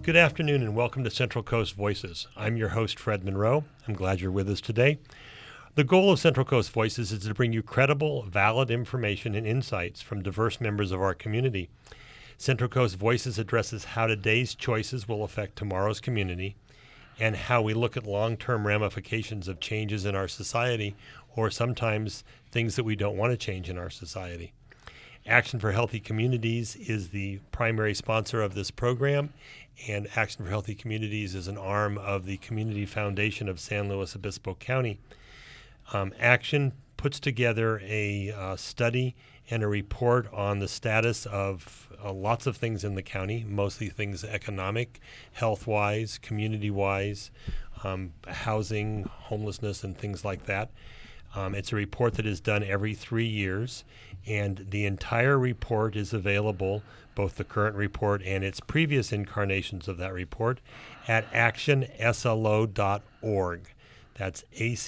Good afternoon and welcome to Central Coast Voices. I'm your host, Fred Monroe. I'm glad you're with us today. The goal of Central Coast Voices is to bring you credible, valid information and insights from diverse members of our community. Central Coast Voices addresses how today's choices will affect tomorrow's community and how we look at long-term ramifications of changes in our society or sometimes things that we don't want to change in our society. Action for Healthy Communities is the primary sponsor of this program, and Action for Healthy Communities is an arm of the Community Foundation of San Luis Obispo County. Action puts together a study and a report on the status of lots of things in the county, mostly things economic, health-wise, community-wise, housing, homelessness, and things like that. It's a report that is done every 3 years, and the entire report is available, both the current report and its previous incarnations of that report, at actionslo.org. That's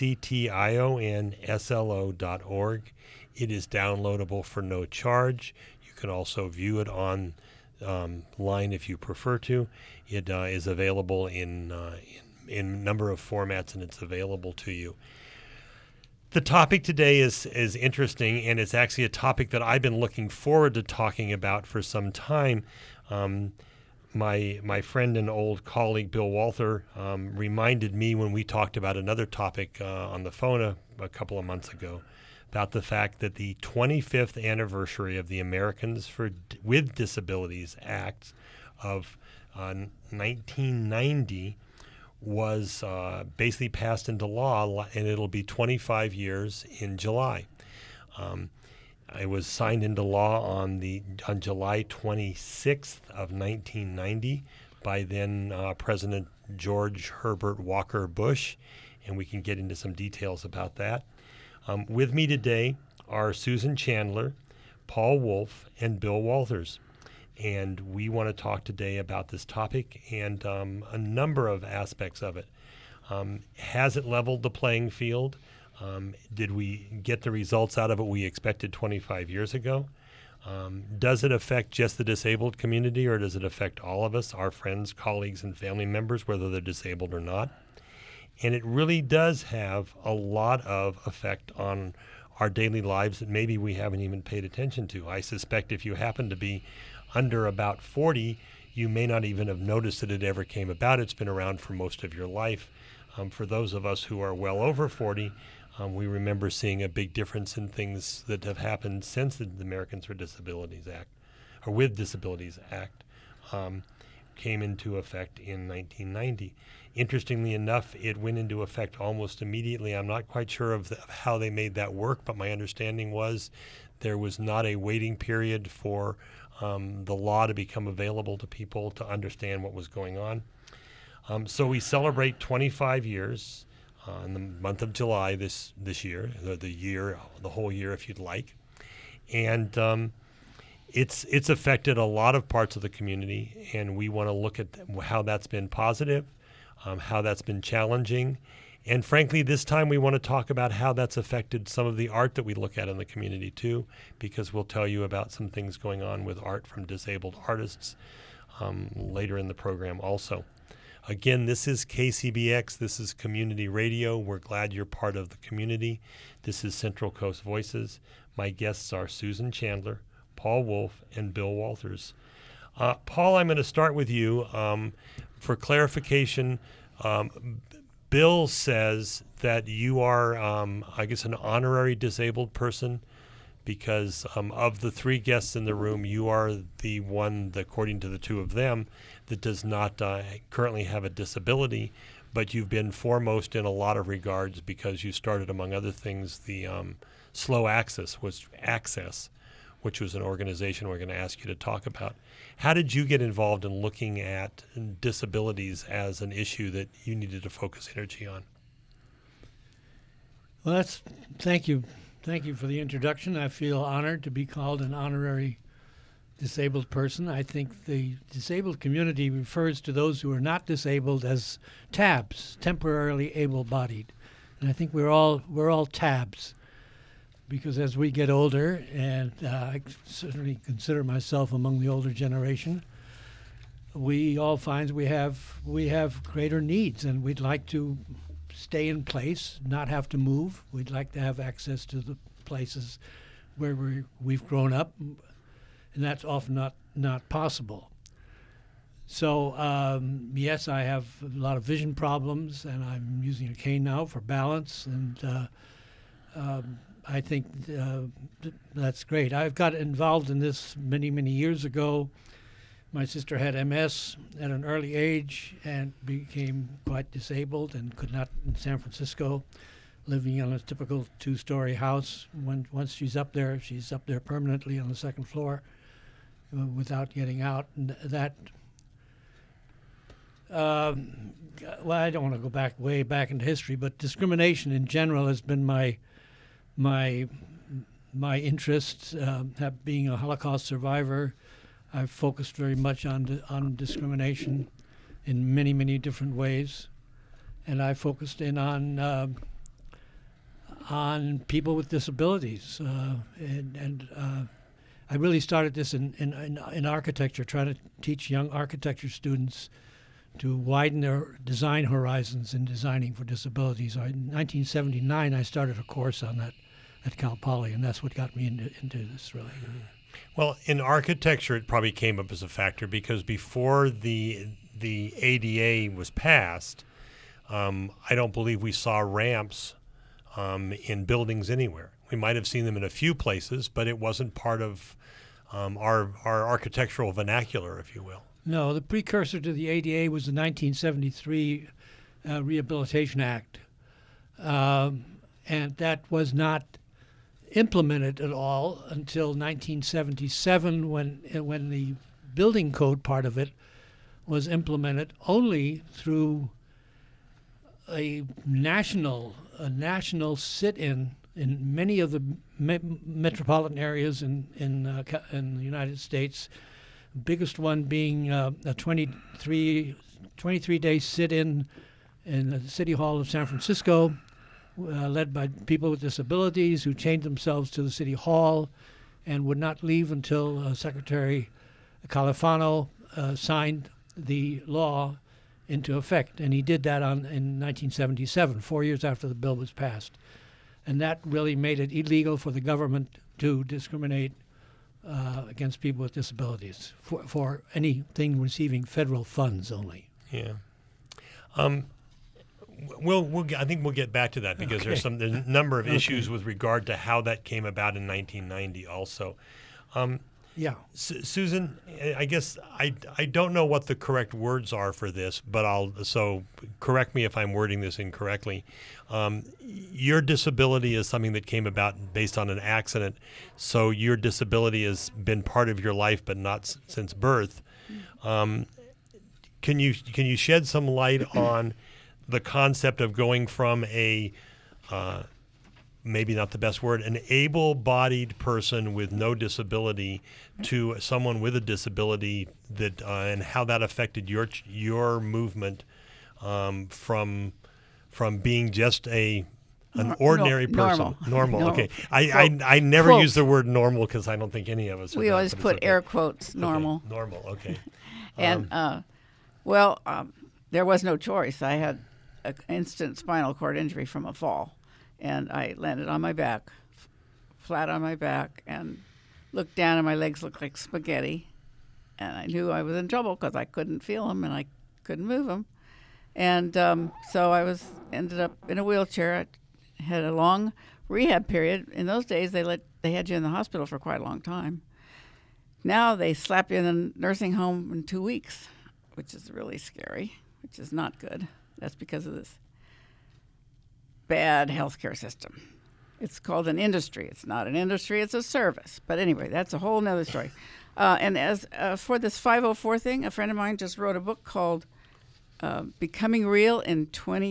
actionslo.org. It is downloadable for no charge. You can also view it on line if you prefer to. It is available in a number of formats, and it's available to you. The topic today is interesting, and it's actually a topic that I've been looking forward to talking about for some time. My friend and old colleague Bill Walther reminded me when we talked about another topic on the phone a couple of months ago about the fact that the 25th anniversary of the Americans with Disabilities Act of 1990 was basically passed into law, and it'll be 25 years in July. It was signed into law on July 26th of 1990 by then President George Herbert Walker Bush, and we can get into some details about that. With me today are Susan Chandler, Paul Wolf, and Bill Walters. And we want to talk today about this topic and a number of aspects of it. Has it leveled the playing field? Did we get the results out of it we expected 25 years ago? Does it affect just the disabled community, or does it affect all of us, our friends, colleagues, and family members, whether they're disabled or not? And it really does have a lot of effect on our daily lives that maybe we haven't even paid attention to. I suspect if you happen to be under about 40, you may not even have noticed that it ever came about. It's been around for most of your life. For those of us who are well over 40, we remember seeing a big difference in things that have happened since the Americans with Disabilities Act came into effect in 1990. Interestingly enough, it went into effect almost immediately. I'm not quite sure of how they made that work, but my understanding was there was not a waiting period for the law to become available to people to understand what was going on. So we celebrate 25 years in the month of July this year, the whole year if you'd like. And it's affected a lot of parts of the community, and we want to look at how that's been positive, how that's been challenging, and frankly, this time we want to talk about how that's affected some of the art that we look at in the community too, because we'll tell you about some things going on with art from disabled artists later in the program also. Again, this is KCBX. This is Community Radio. We're glad you're part of the community. This is Central Coast Voices. My guests are Susan Chandler, Paul Wolf, and Bill Walters. Paul, I'm going to start with you. For clarification, Bill says that you are, I guess, an honorary disabled person because of the three guests in the room, you are the one, according to the two of them, that does not currently have a disability, but you've been foremost in a lot of regards because you started, among other things, the Slow Access, which was an organization we're going to ask you to talk about. How did you get involved in looking at disabilities as an issue that you needed to focus energy on? Well, thank you. Thank you for the introduction. I feel honored to be called an honorary disabled person. I think the disabled community refers to those who are not disabled as TABs, temporarily able-bodied. And I think we're all TABs, because as we get older, and I certainly consider myself among the older generation, we all find we have greater needs, and we'd like to stay in place, not have to move. We'd like to have access to the places where we've grown up, and that's often not possible. So yes, I have a lot of vision problems, and I'm using a cane now for balance, and I think that's great. I've got involved in this many years ago. My sister had MS at an early age and became quite disabled and could not, in San Francisco, living in a typical two-story house. Once she's up there permanently on the second floor without getting out. And that, well, I don't want to go way back into history, but discrimination in general has been my interest. Being a Holocaust survivor, I've focused very much on discrimination in many different ways, and I focused in on people with disabilities, and I really started this in architecture, trying to teach young architecture students to widen their design horizons in designing for disabilities. In 1979, I started a course on that at Cal Poly, and that's what got me into this, really. Well, in architecture, it probably came up as a factor because before the ADA was passed, I don't believe we saw ramps in buildings anywhere. We might have seen them in a few places, but it wasn't part of our architectural vernacular, if you will. No, the precursor to the ADA was the 1973 Rehabilitation Act, and that was not implemented at all until 1977 when the building code part of it was implemented only through a national sit-in in many of the metropolitan areas in the United States. The biggest one being a 23-day sit-in in the City Hall of San Francisco, led by people with disabilities who chained themselves to the City Hall and would not leave until Secretary Califano signed the law into effect. And he did that in 1977, 4 years after the bill was passed. And that really made it illegal for the government to discriminate against people with disabilities for anything receiving federal funds only. Yeah. I think we'll get back to that because there's a number of issues with regard to how that came about in 1990 also. Yeah. Susan, I guess I don't know what the correct words are for this, but so correct me if I'm wording this incorrectly. Your disability is something that came about based on an accident, so your disability has been part of your life but not since birth. Can you shed some light on the concept of going from a maybe not the best word, an able-bodied person with no disability to someone with a disability that and how that affected your movement from being just an ordinary person. Normal. Okay. I never use the word normal because I don't think any of us. We always put air quotes. Normal. Okay. Normal. Okay. And there was no choice. I had an instant spinal cord injury from a fall. And I landed on my back, flat on my back, and looked down, and my legs looked like spaghetti. And I knew I was in trouble because I couldn't feel them and I couldn't move them. And so I ended up in a wheelchair. I had a long rehab period. In those days, they had you in the hospital for quite a long time. Now they slap you in a nursing home in 2 weeks, which is really scary, which is not good. That's because of this bad healthcare system. It's called an industry. It's not an industry, it's a service. But anyway, that's a whole nother story. And as for this 504 thing, a friend of mine just wrote a book called Becoming Real in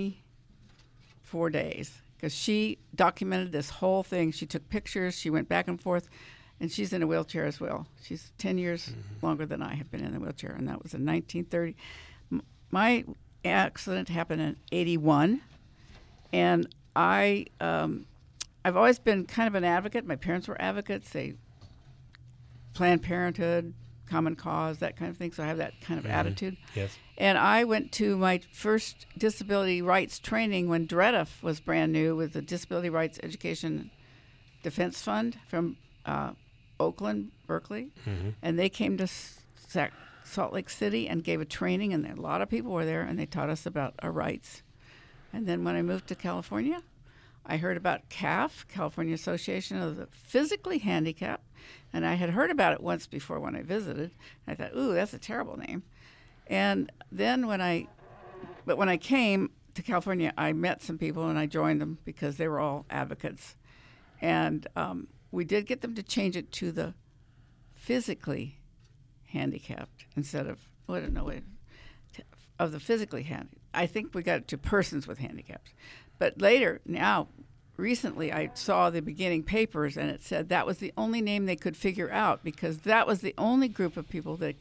24 Days, because she documented this whole thing. She took pictures, she went back and forth, and she's in a wheelchair as well. She's 10 years longer than I have been in the wheelchair, and that was in 1930. My accident happened in 81. And I've always been kind of an advocate. My parents were advocates. They Planned Parenthood, common cause, that kind of thing. So I have that kind of attitude. Yes. And I went to my first disability rights training when DREDF was brand new with the Disability Rights Education Defense Fund from Oakland, Berkeley. And they came to Salt Lake City and gave a training, and a lot of people were there, and they taught us about our rights. And then when I moved to California, I heard about CAF, California Association of the Physically Handicapped, and I had heard about it once before when I visited. I thought, ooh, that's a terrible name. And then when I came to California, I met some people and I joined them because they were all advocates. And we did get them to change it to the physically handicapped instead of, of the physically handicapped. I think we got it to persons with handicaps. But later, recently, I saw the beginning papers, and it said that was the only name they could figure out because that was the only group of people that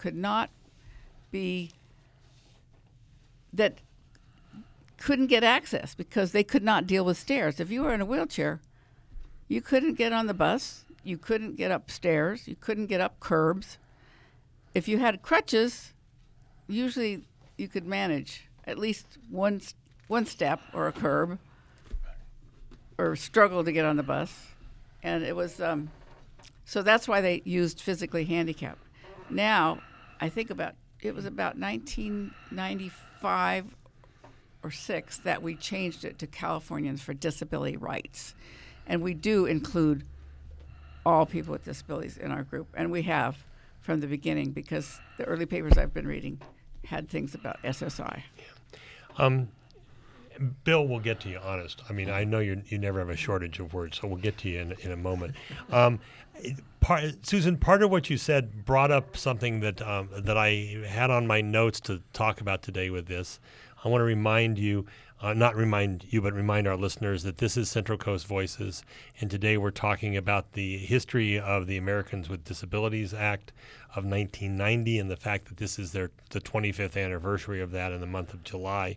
couldn't get access because they could not deal with stairs. If you were in a wheelchair, you couldn't get on the bus, you couldn't get upstairs, you couldn't get up curbs. If you had crutches, usually you could manage at least one step or a curb, or struggle to get on the bus. And it was, so that's why they used physically handicapped. Now, I think it was about 1995 or 6 that we changed it to Californians for Disability Rights. And we do include all people with disabilities in our group. And we have from the beginning because the early papers I've been reading had things about SSI. Bill, we'll get to you, honest. I mean, I know you never have a shortage of words, so we'll get to you in a moment. Susan, part of what you said brought up something that I had on my notes to talk about today with this. I want to remind you, not remind you, but remind our listeners that this is Central Coast Voices, and today we're talking about the history of the Americans with Disabilities Act of 1990 and the fact that this is the 25th anniversary of that in the month of July.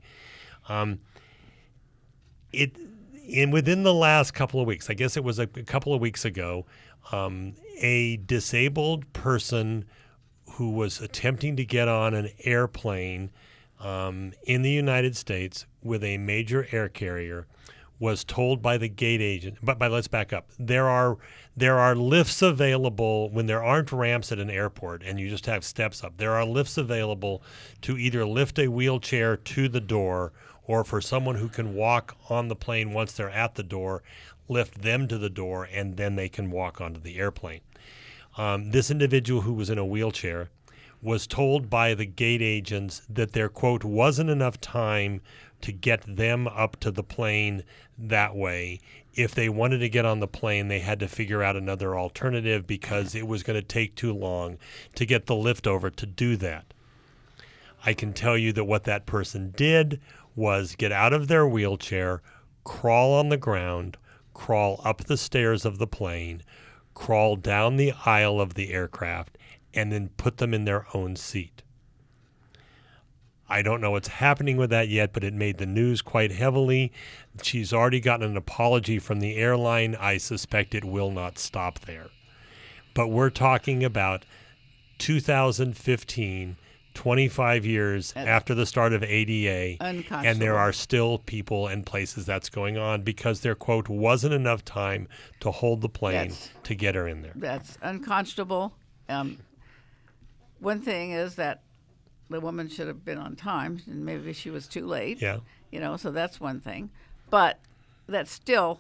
Within the last couple of weeks, I guess it was a couple of weeks ago, a disabled person who was attempting to get on an airplane in the United States with a major air carrier was told by the gate agent. But let's back up. There are lifts available when there aren't ramps at an airport and you just have steps up. There are lifts available to either lift a wheelchair to the door or for someone who can walk on the plane once they're at the door, lift them to the door, and then they can walk onto the airplane. This individual who was in a wheelchair was told by the gate agents that there, quote, wasn't enough time to get them up to the plane that way. If they wanted to get on the plane, they had to figure out another alternative because it was going to take too long to get the lift over to do that. I can tell you that what that person did was get out of their wheelchair, crawl on the ground, crawl up the stairs of the plane, crawl down the aisle of the aircraft, and then put them in their own seat. I don't know what's happening with that yet, but it made the news quite heavily. She's already gotten an apology from the airline. I suspect it will not stop there. But we're talking about 2015, 25 years after the start of ADA, and there are still people and places that's going on because there, quote, wasn't enough time to hold the plane to get her in there. That's unconscionable. One thing is that the woman should have been on time, and maybe she was too late. Yeah. So that's one thing. But that's still,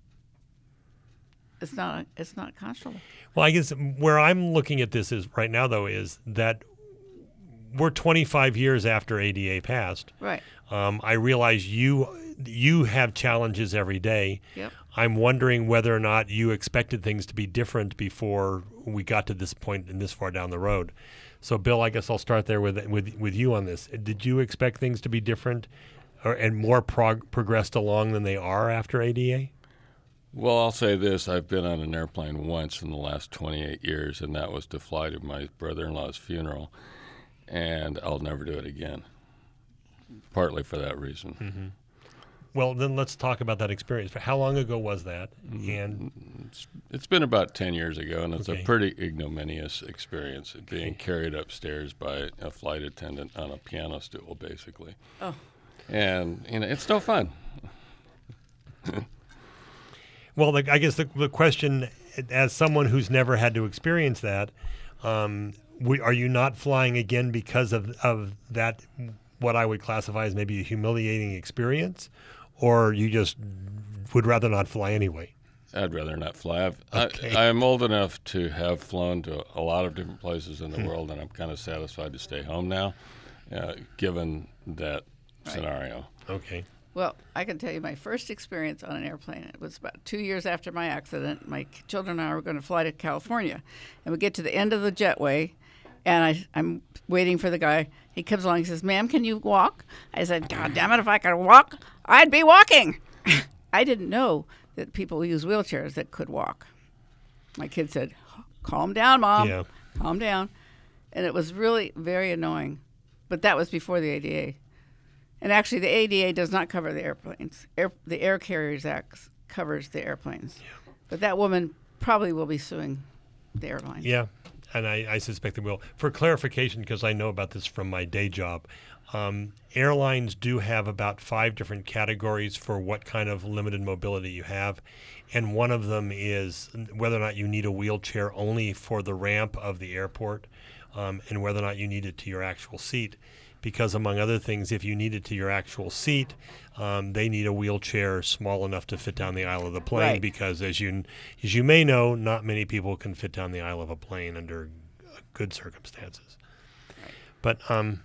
it's not conscionable. Well, I guess where I'm looking at this is right now, though, is that we're 25 years after ADA passed. Right. I realize you have challenges every day. Yep. I'm wondering whether or not you expected things to be different before we got to this point and this far down the road. So, Bill, I guess I'll start there with you on this. Did you expect things to be different and more progressed along than they are after ADA? Well, I'll say this. I've been on an airplane once in the last 28 years, and that was to fly to my brother-in-law's funeral, and I'll never do it again, partly for that reason. Mm-hmm. Well, then let's talk about that experience. How long ago was that? And It's been about 10 years ago, and it's Okay. a pretty ignominious experience, being carried upstairs by a flight attendant on a piano stool, basically. Oh. And, it's no fun. Well, I guess the question, as someone who's never had to experience that, are you not flying again because of that, what I would classify as maybe a humiliating experience, or you just would rather not fly anyway? I'd rather not fly. Okay. I'm old enough to have flown to a lot of different places in the world, and I'm kind of satisfied to stay home now, given that scenario. Okay. Well, I can tell you my first experience on an airplane. It was about 2 years after my accident. My children and I were going to fly to California, and we get to the end of the jetway, and I'm waiting for the guy. He comes along. He says, "Ma'am, can you walk?" I said, "God damn it! If I could walk, I'd be walking." I didn't know that people use wheelchairs that could walk. My kid said, "Calm down, Mom. Yeah. Calm down," and it was really very annoying. But that was before the ADA. And actually, the ADA does not cover the airplanes. The Air Carriers Act covers the airplanes. Yeah. But that woman probably will be suing the airline. Yeah, and I suspect they will. For clarification, because I know about this from my day job, airlines do have about 5 different categories for what kind of limited mobility you have. And one of them is whether or not you need a wheelchair only for the ramp of the airport, and whether or not you need it to your actual seat. Because among other things, if you need it to your actual seat, they need a wheelchair small enough to fit down the aisle of the plane. Right. Because as you may know, not many people can fit down the aisle of a plane under good circumstances. But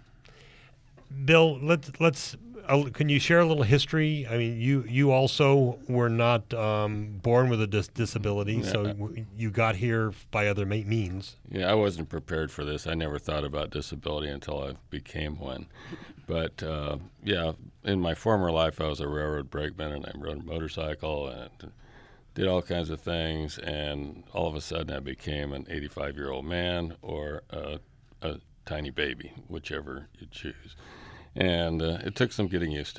Bill, let's can you share a little history? I mean, you also were not born with a disability, so you got here by other means. Yeah, I wasn't prepared for this. I never thought about disability until I became one. But, in my former life, I was a railroad brakeman, and I rode a motorcycle and did all kinds of things. And all of a sudden, I became an 85-year-old man or a tiny baby, whichever you choose. And it took some getting used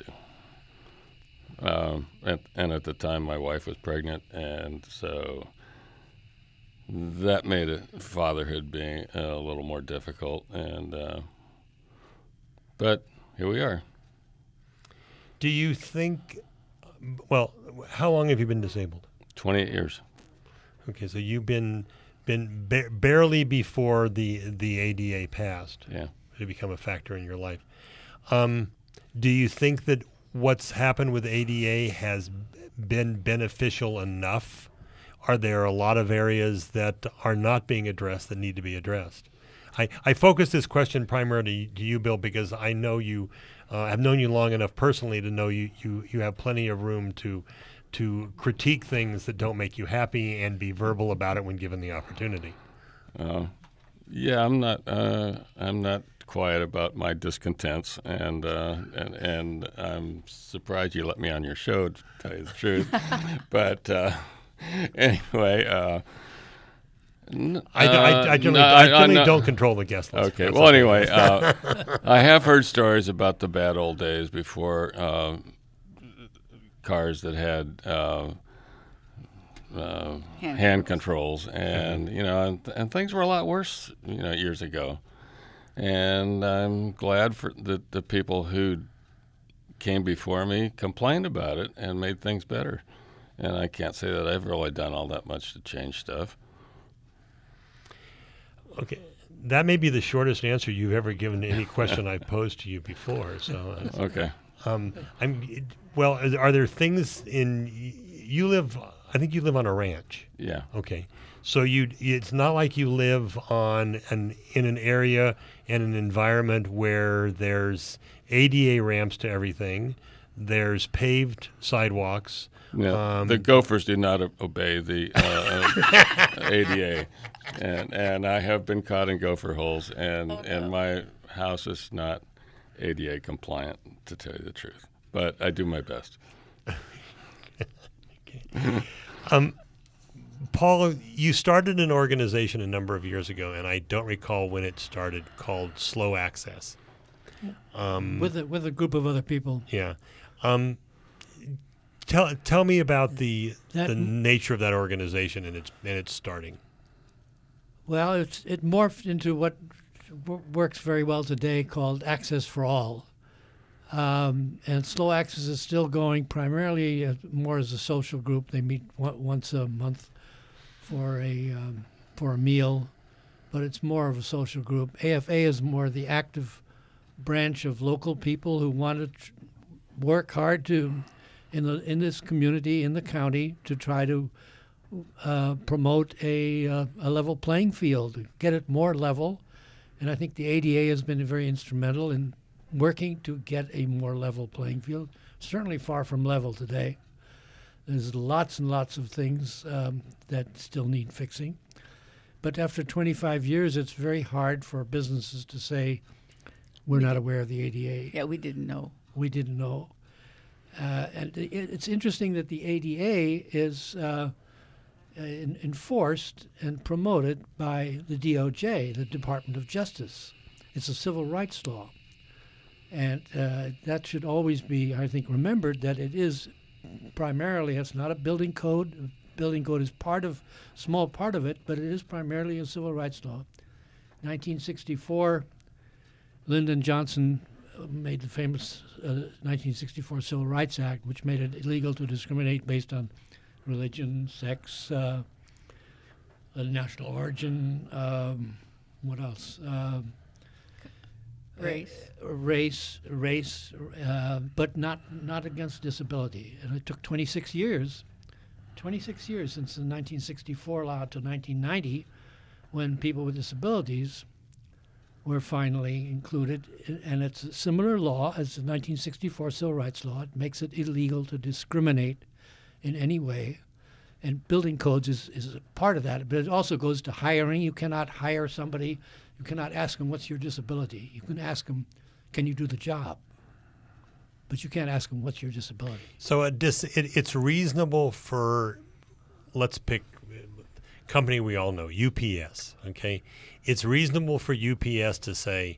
to. And at the time, my wife was pregnant, and so that made fatherhood being a little more difficult. And but here we are. Do you think? Well, how long have you been disabled? 28 years. Okay, so you've been barely before the ADA passed. Yeah. To become a factor in your life. Do you think that what's happened with ADA has been beneficial enough? Are there a lot of areas that are not being addressed that need to be addressed? I focus this question primarily to you, Bill, because I know you. I've known you long enough personally to know you have plenty of room to critique things that don't make you happy and be verbal about it when given the opportunity. Yeah, I'm not quiet about my discontents, and I'm surprised you let me on your show, to tell you the truth. But anyway, I generally don't control the guest list. Okay. That's Well, okay. anyway, I have heard stories about the bad old days before cars that had hand controls, and and things were a lot worse, years ago. And I'm glad for the people who came before me complained about it and made things better. And I can't say that I've really done all that much to change stuff. Okay, that may be the shortest answer you've ever given to any question I've posed to you before. So, Okay. Are there things you live? I think you live on a ranch. Yeah. Okay, so it's not like you live in an area and an environment where there's ADA ramps to everything. There's paved sidewalks. Yeah, the Gophers did not obey the ADA, and I have been caught in gopher holes, and my house is not ADA compliant, to tell you the truth. But I do my best. Paul, you started an organization a number of years ago, and I don't recall when it started, called Slow Access. With a group of other people. Yeah. tell me about the That- nature of that organization and its starting. Well, it morphed into what works very well today called Access for All. And Slow Access is still going primarily more as a social group. They meet once a month for a meal, but it's more of a social group. AFA is more the active branch of local people who want to work hard in this community, in the county, to try to promote a level playing field, get it more level. And I think the ADA has been very instrumental in working to get a more level playing field. Certainly far from level today. There's lots and lots of things that still need fixing. But after 25 years, it's very hard for businesses to say, we're not aware of the ADA. Yeah, we didn't know. We didn't know. And it's interesting that the ADA is enforced and promoted by the DOJ, the Department of Justice. It's a civil rights law. And that should always be, I think, remembered that it is primarily, it's not a building code. A building code is small part of it, but it is primarily a civil rights law. 1964, Lyndon Johnson made the famous 1964 Civil Rights Act, which made it illegal to discriminate based on religion, sex, national origin, what else? Race, but not against disability. And it took 26 years since the 1964 law to 1990, when people with disabilities were finally included. And it's a similar law as the 1964 Civil Rights Law. It makes it illegal to discriminate in any way. And building codes is a part of that, but it also goes to hiring. You cannot hire somebody. You cannot ask them, what's your disability? You can ask them, can you do the job? But you can't ask them, what's your disability? So it's reasonable for, let's pick a company we all know, UPS, okay? It's reasonable for UPS to say,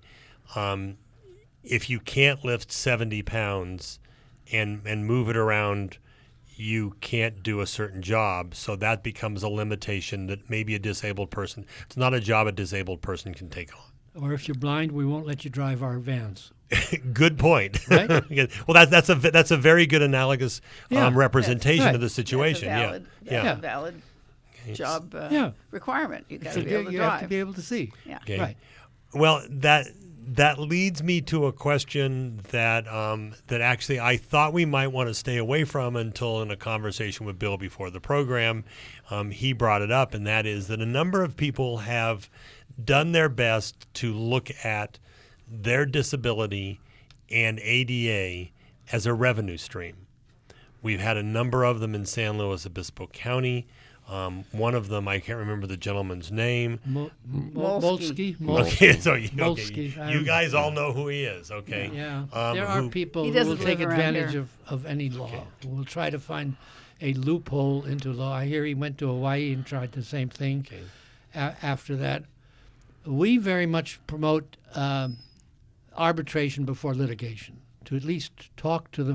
if you can't lift 70 pounds and move it around, you can't do a certain job. So that becomes a limitation that maybe a disabled person, it's not a job a disabled person can take on. Or if you're blind, we won't let you drive our vans. Good point. Right? Well, that's a very good analogous Yeah. representation Right. of the situation. That's a valid job requirement. You got to be able to You drive. have to be able to see. Yeah. Okay. Right. Well, that leads me to a question that that actually I thought we might want to stay away from until in a conversation with Bill before the program, he brought it up, and that is that a number of people have done their best to look at their disability and ADA as a revenue stream. We've had a number of them in San Luis Obispo County. One of them, I can't remember the gentleman's name. Molsky. Okay, so you Molsky. guys all know who he is, okay? Yeah. There are people He who will doesn't take live around advantage here. of any law, who will try to find a loophole into law. I hear he went to Hawaii and tried the same thing Okay. after that. We very much promote arbitration before litigation, to at least talk to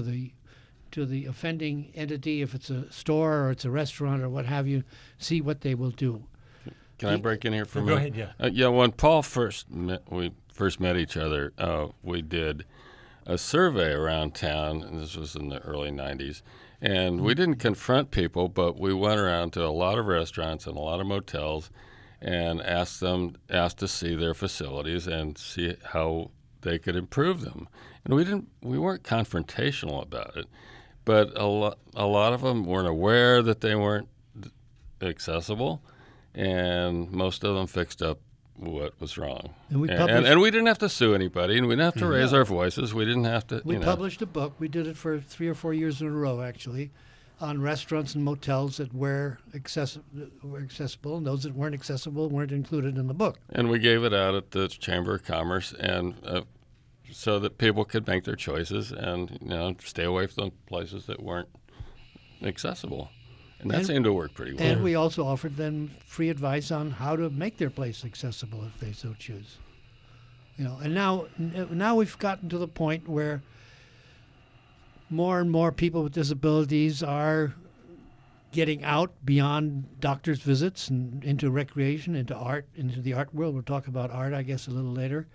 the offending entity, if it's a store or it's a restaurant or what have you, see what they will do. Can I break in here for a Go minute? ahead, yeah. Yeah, when Paul we first met each other, we did a survey around town, and this was in the early 90s. And we didn't confront people, but we went around to a lot of restaurants and a lot of motels and asked to see their facilities and see how they could improve them. And we weren't confrontational about it, but a lot of them weren't aware that they weren't accessible, and most of them fixed up what was wrong. And we and we didn't have to sue anybody, and we didn't have to raise our voices. We didn't have to. We published a book. We did it for 3 or 4 years in a row, actually, on restaurants and motels that were accessible, and those that weren't accessible weren't included in the book. And we gave it out at the Chamber of Commerce, and so that people could make their choices and stay away from places that weren't accessible. And that seemed to work pretty well. And we also offered them free advice on how to make their place accessible if they so choose. And now we've gotten to the point where more and more people with disabilities are getting out beyond doctor's visits and into recreation, into art, into the art world. We'll talk about art, I guess, a little later.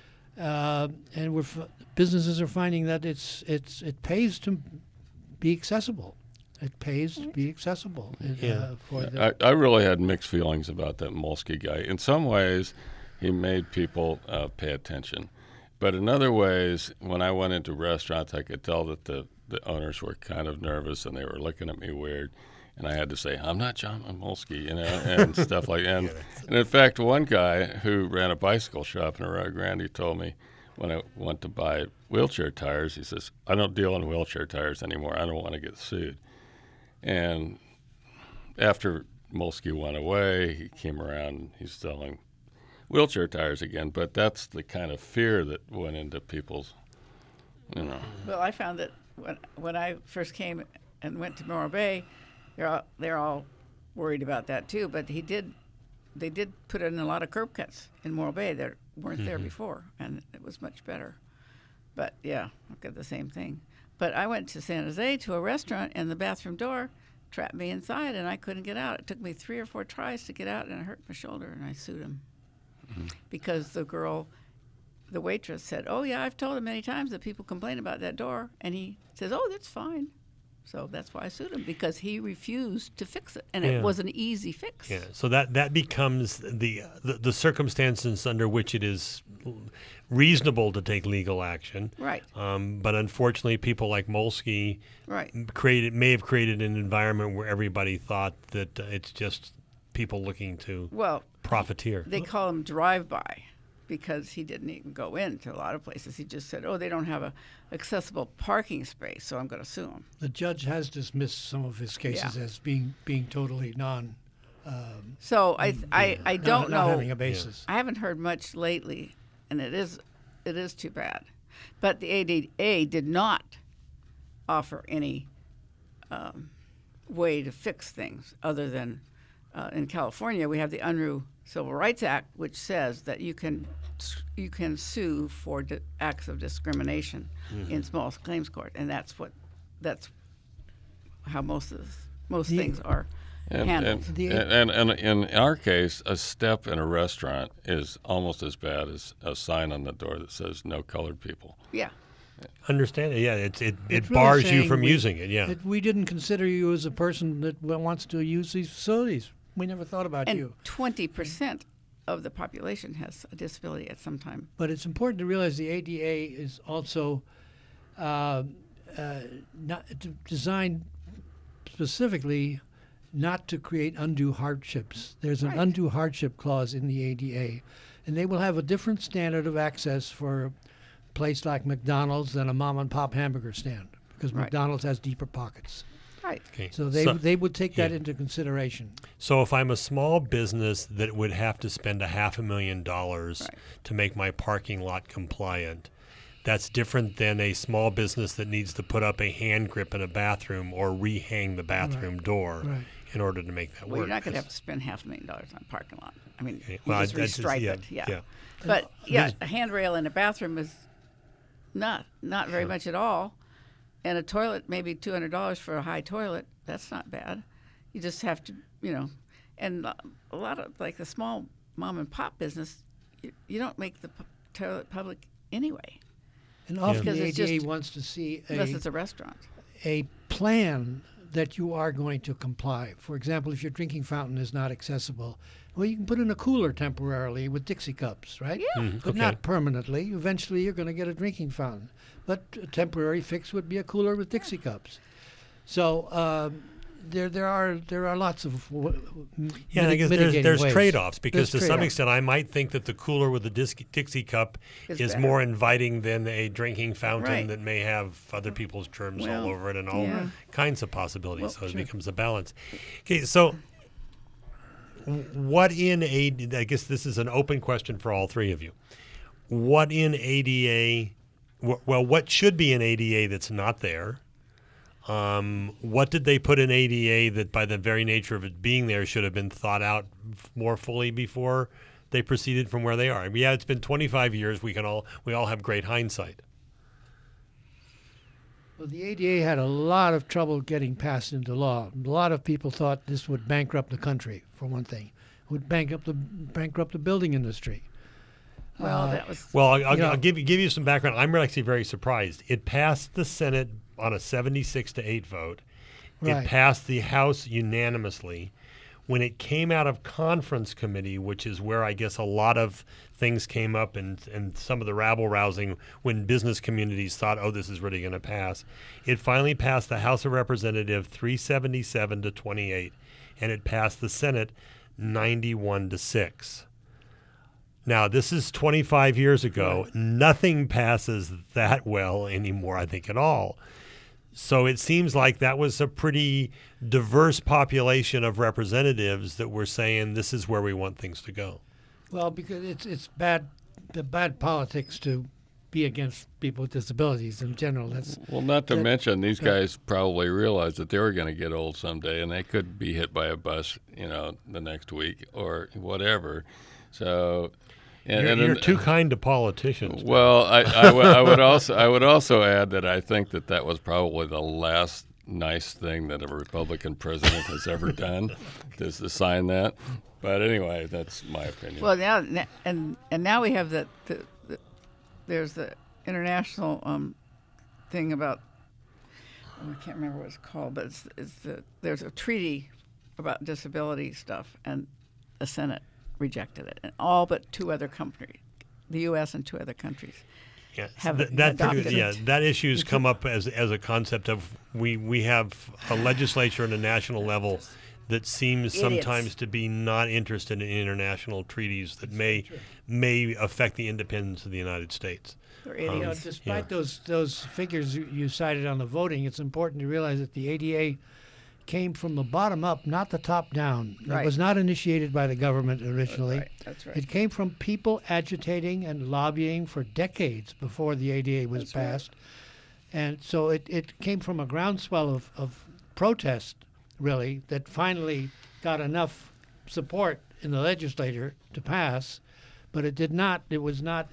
And businesses are finding that it pays to be accessible. It pays to be accessible. I really had mixed feelings about that Molsky guy. In some ways, he made people pay attention. But in other ways, when I went into restaurants, I could tell that the owners were kind of nervous and they were looking at me weird. And I had to say, I'm not John Molsky, and stuff like that. And in fact, one guy who ran a bicycle shop in Arroyo Grande, he told me when I went to buy wheelchair tires, he says, I don't deal in wheelchair tires anymore. I don't want to get sued. And after Molsky went away, he came around, he's selling wheelchair tires again. But that's the kind of fear that went into people's, Well, I found that when I first came and went to Morro Bay, they're all worried about that too. But they did put in a lot of curb cuts in Morro Bay that weren't there before, and it was much better. But yeah, I've got the same thing. But I went to San Jose to a restaurant, and the bathroom door trapped me inside, and I couldn't get out. It took me 3 or 4 tries to get out, and I hurt my shoulder, and I sued him because the waitress said, "Oh yeah, I've told him many times that people complain about that door," and he says, "Oh, that's fine." So that's why I sued him, because he refused to fix it, and it was an easy fix. Yeah, so that becomes the circumstances under which it is reasonable to take legal action. Right. But unfortunately, people like Molsky Right. may have created an environment where everybody thought that it's just people looking to profiteer. They call him drive-by because he didn't even go into a lot of places. He just said, "Oh, they don't have a accessible parking space, so I'm going to sue them." The judge has dismissed some of his cases as being totally So I don't know. not having a basis. I haven't heard much lately, and it is too bad. But the ADA did not offer any way to fix things other than in California we have the Unruh Civil Rights Act, which says that you can sue for acts of discrimination in small claims court, and that's how most things are handled. And in our case, a step in a restaurant is almost as bad as a sign on the door that says "No colored people." Yeah. Understand it? Yeah, it really bars you saying from using it. Yeah. that we didn't consider you as a person that wants to use these facilities. We never thought about And you. 20% of the population has a disability at some time. But it's important to realize the ADA is also not designed specifically not to create undue hardships. There's an Right. undue hardship clause in the ADA, and they will have a different standard of access for a place like McDonald's than a mom and pop hamburger stand, because Right. McDonald's has deeper pockets. Right. Okay. So they would take that into consideration. So if I'm a small business that would have to spend $500,000 Right. to make my parking lot compliant, that's different than a small business that needs to put up a hand grip in a bathroom or rehang the bathroom door Right. in order to make that Well, work. you're not going to have to spend $500,000 on a parking lot. I mean, Okay. you Well, just that's just- restripe yeah, it. Yeah. yeah. But yeah, There's- a handrail in a bathroom is not very much at all, and a toilet maybe $200 for a high toilet. That's not bad. You just have to, and a lot of like the small mom and pop business, you don't make the toilet public anyway, And often Because the it's ADA just- wants to see unless it's a restaurant. a plan that you are going to comply. For example, if your drinking fountain is not accessible, well, you can put in a cooler temporarily with Dixie cups, right? Yeah. But okay. not permanently. Eventually, you're going to get a drinking fountain. But a temporary fix would be a cooler with Dixie cups. So there are lots of Yeah, and I guess mitigating there's ways. trade-offs because There's to some trade-offs. extent I might think that the cooler with the Dixie cup Is is better. more inviting than a drinking fountain Right. that may have other people's germs all Well, over it and all yeah. kinds of possibilities. Well, so it sure. becomes a balance. Okay, so what in ADA, I guess this is an open question for all three of you. What in ADA, well, what should be in ADA that's not there? What did they put in ADA that by the very nature of it being there should have been thought out more fully before they proceeded from where they are? Yeah, it's been 25 years. We all have great hindsight. Well, the ADA had a lot of trouble getting passed into law. A lot of people thought this would bankrupt the country, for one thing. It would bankrupt the building industry. Well, that was Well, I'll Yeah. give you some background. I'm actually very surprised. It passed the Senate on a 76-8 vote. Right. It passed the House unanimously. When it came out of conference committee, which is where I guess a lot of things came up and some of the rabble-rousing when business communities thought, oh, this is really going to pass, it finally passed the House of Representatives 377 to 28, and it passed the Senate 91 to 6. Now, this is 25 years ago. Right. Nothing passes that well anymore, I think, at all. So it seems like that was a pretty diverse population of representatives that were saying this is where we want things to go. Well, because it's bad politics to be against people with disabilities in general. That's Well, not to that- mention, these yeah. guys probably realized that they were going to get old someday, and they could be hit by a bus, the next week or whatever. So, You're too kind to politicians. Well, I would also add that I think that was probably the last nice thing that a Republican president has ever done, is to sign that. But anyway, that's my opinion. well now we have the there's the international thing about I can't remember what it's called, but there's a treaty about disability stuff, and the Senate rejected it, and all but two other countries, the U.S. and two other countries. Yeah, have that adopted it. that issue's come up as a concept of we have a legislature at a national level that seems Idiots. sometimes to be not interested in international treaties that may affect the independence of the United States. They're You know, idiots. despite those figures you cited on the voting, it's important to realize that the ADA came from the bottom up, not the top down. It Right. was not initiated by the government originally. That's right. It came from people agitating and lobbying for decades before the ADA was That's right. passed. And so it came from a groundswell of protest, really, that finally got enough support in the legislature to pass. But it was not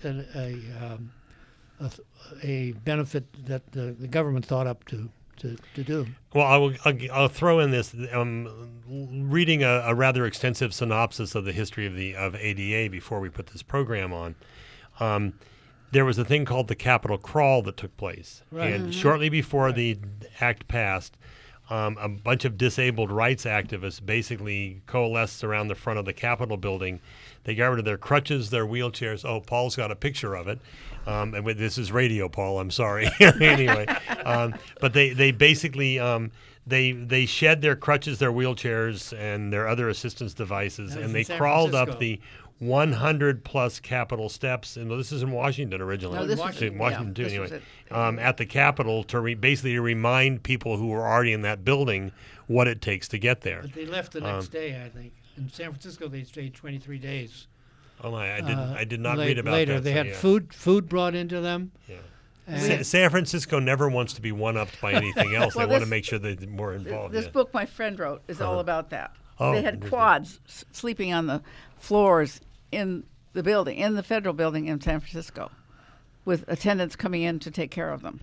a benefit that the government thought up to do. Well, I'll throw in this. Reading a rather extensive synopsis of the history of ADA before we put this program on, there was a thing called the Capitol Crawl that took place. Right. And shortly before the act passed, a bunch of disabled rights activists basically coalesced around the front of the Capitol building. They got rid of their crutches, their wheelchairs. Oh, Paul's got a picture of it. This is radio, Paul. I'm sorry. Anyway, but they basically they shed their crutches, their wheelchairs, and their other assistance devices, That was and in they San crawled Francisco. up the 100-plus Capitol steps. And this is in Washington originally. No, this was- Actually, in Washington too. this Anyway, was at the Capitol to basically to remind people who were already in that building what it takes to get there. But they left the next day, I think. In San Francisco, they stayed 23 days. Oh my! I did not La- read about later. that. They so had yeah. food brought into them. Yeah. And San Francisco never wants to be one-upped by anything else. Well, they want to this- make sure they're more involved. This yeah. book my friend wrote is all about that. Oh, They had interesting. quads sleeping on the floors in the building, in the federal building in San Francisco, with attendants coming in to take care of them.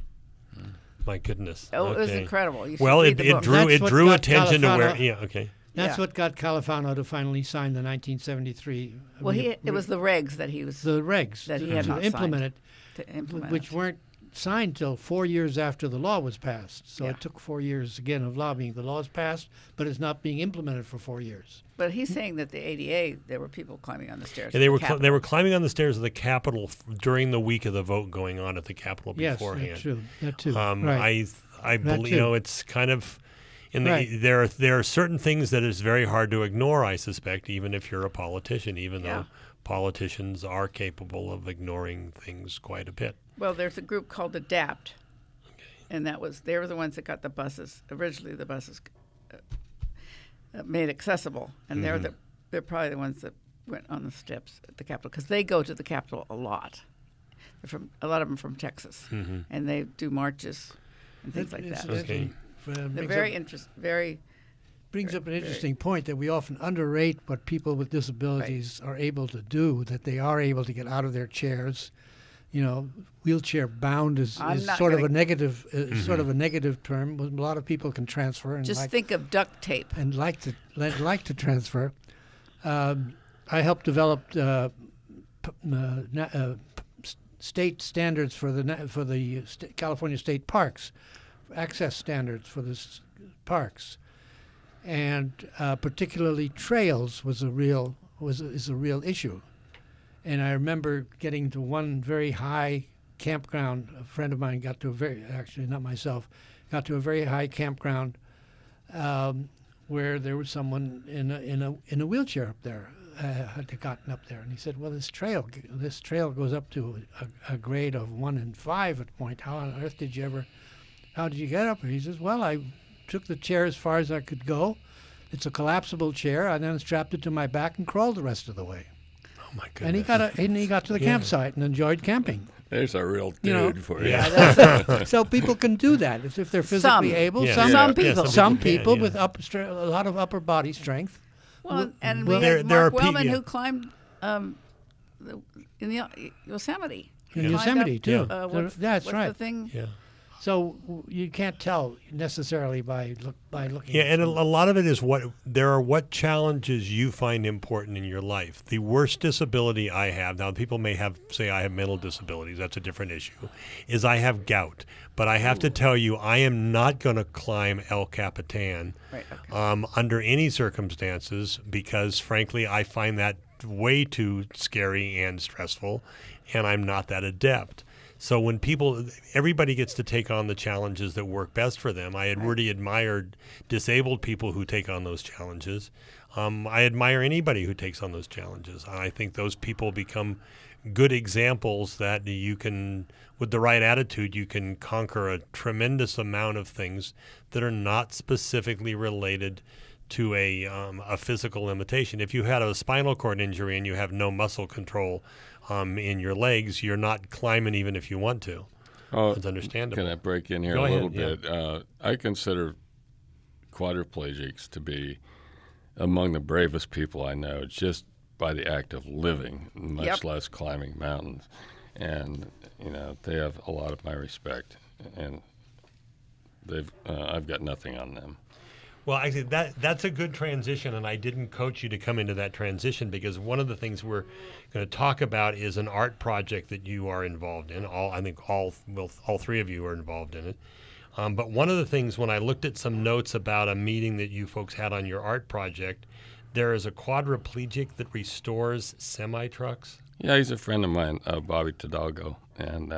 My goodness. Oh, it was Okay. incredible. You should Well, read the it book. drew That's what drew got attention to where. Califano- Yeah. Okay. that's Yeah. what got Califano to finally sign the 1973. Well, it was the regs that he was the regs that he to, had to not implement signed. it, to implement. which weren't signed till 4 years after the law was passed. So Yeah. it took 4 years again of lobbying. The law's passed, but it's not being implemented for 4 years. But he's saying that the ADA, there were people climbing on the stairs. Yeah, at they the were Capitol. they were climbing on the stairs of the Capitol during the week of the vote going on at the Capitol Yes, beforehand. that's true. That too. I That believe too. it's kind of in the Right. there are certain things that is very hard to ignore. I suspect, even if you're a politician, even Yeah. though politicians are capable of ignoring things quite a bit. Well, there's a group called ADAPT, and they were the ones that got the buses. Originally, the buses made accessible, and they're probably the ones that went on the steps at the Capitol because they go to the Capitol a lot. A lot of them from Texas, and they do marches and things like that. Okay. They're very interesting. Very brings up an very- interesting point that we often underrate what people with disabilities are able to do, that they are able to get out of their chairs. wheelchair bound is I'm not sort of gonna- a negative, sort of a negative term. A lot of people can transfer and Just think of duct tape. like to transfer. I helped develop state standards for the California state parks, access standards for the parks, and particularly trails is a real issue. And I remember getting to one very high campground. A friend of mine got to not myself, got to a very high campground where there was someone in a wheelchair up there. Had gotten up there, and he said, "Well, this trail goes up to a grade of 1 in 5 at point. How on earth how did you get up here?" He says, "Well, I took the chair as far as I could go. It's a collapsible chair. I then strapped it to my back and crawled the rest of the way." Oh my goodness. And he got to the campsite and enjoyed camping. There's a real dude You know, for you. Yeah. So people can do that if they're physically able. Yeah. Some Some people. some can, people yeah. with a lot of upper body strength. Well, and well, we there- had there Mark are pe- Wellman yeah. who climbed in the Yosemite. In Climbed Yosemite, up, too. That's what's right. the thing? Yeah. So you can't tell necessarily by looking. Yeah, at and a someone. lot of it is what challenges you find important in your life. The worst disability I have, now people may say I have mental disabilities, that's a different issue, is I have gout. But I have to tell you, I am not going to climb El Capitan Right, okay. under any circumstances because, frankly, I find that way too scary and stressful, and I'm not that adept. So when everybody gets to take on the challenges that work best for them. I had really admired disabled people who take on those challenges. I admire anybody who takes on those challenges. I think those people become good examples that you can, with the right attitude, you can conquer a tremendous amount of things that are not specifically related to a physical limitation. If you had a spinal cord injury and you have no muscle control in your legs, you're not climbing even if you want to. Oh, It's understandable. Can I break in here Go a ahead, little bit? I consider quadriplegics to be among the bravest people I know, just by the act of living, much Yep. less climbing mountains. And they have a lot of my respect, and I've got nothing on them. Well, actually, that's a good transition, and I didn't coach you to come into that transition because one of the things we're going to talk about is an art project that you are involved in. I think all three of you are involved in it. But one of the things, when I looked at some notes about a meeting that you folks had on your art project, there is a quadriplegic that restores semi-trucks. Yeah, he's a friend of mine, Bobby Tadalgo, and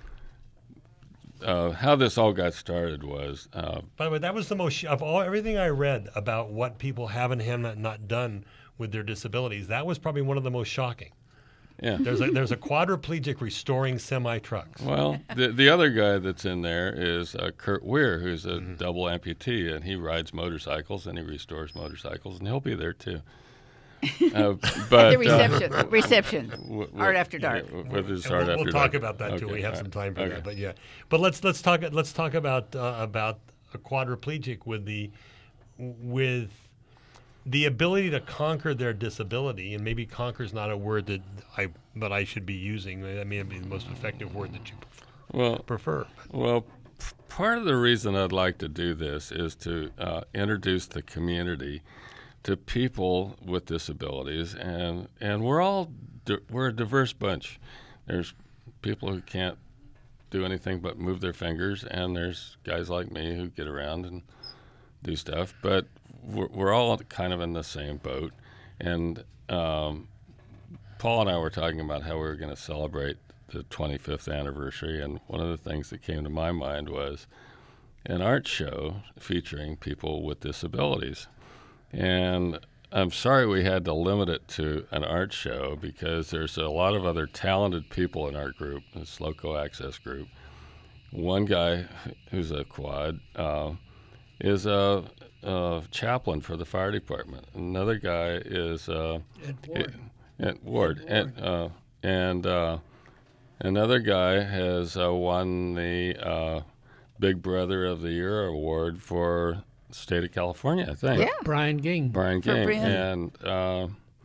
how this all got started was By the way, that was the most everything I read about what people have and have not done with their disabilities. That was probably one of the most shocking. yeah. There's a quadriplegic restoring semi-trucks. Well, the other guy that's in there is Kurt Weir, who's a double amputee, and he rides motorcycles and he restores motorcycles, and he'll be there too. But The reception. w- Art After Dark. with his And Art we'll After talk Dark. about that too. Okay, We have all some right, time for okay. that, but yeah. But let's talk about a quadriplegic with the ability to conquer their disability, and maybe conquer is not a word that I should be using. That may be the most effective word that you Well, prefer. Well, part of the reason I'd like to do this is to introduce the community to people with disabilities, and we're a diverse bunch. There's people who can't do anything but move their fingers, and there's guys like me who get around and do stuff. But we're all kind of in the same boat. And Paul and I were talking about how we were going to celebrate the 25th anniversary, and one of the things that came to my mind was an art show featuring people with disabilities. And I'm sorry we had to limit it to an art show because there's a lot of other talented people in our group, this Loco Access group. One guy who's a quad is a chaplain for the fire department. Another guy is Ed Ward. Ward. And another guy has won the Big Brother of the Year award for the state of California, I think. Yeah. Brian Ging. Brian For Ging. Brian. And